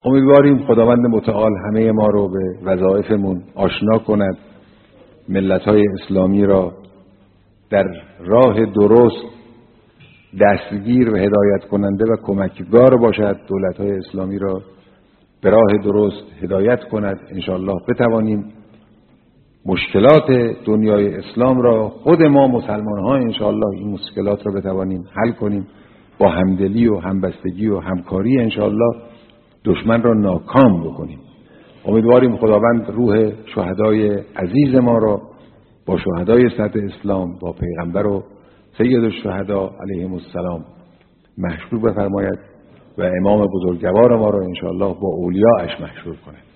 امیدواریم خداوند متعال همه ما رو به وظایفمون آشنا کند، ملت‌های اسلامی را در راه درست دستگیر و هدایت کننده و کمکگار باشد، دولت‌های اسلامی را به راه درست هدایت کند. انشاءالله بتوانیم مشکلات دنیای اسلام را خود ما مسلمان‌ها انشاءالله این مشکلات را بتوانیم حل کنیم، با همدلی و همبستگی و همکاری انشاءالله دشمن را ناکام بکنیم. امیدواریم خداوند روح شهدای عزیز ما را با شهدای سطح اسلام، با پیغمبر و سید الشهدا علیهم السلام محشور بفرماید و امام بزرگوار ما را انشاءالله با اولیاءش محشور کند.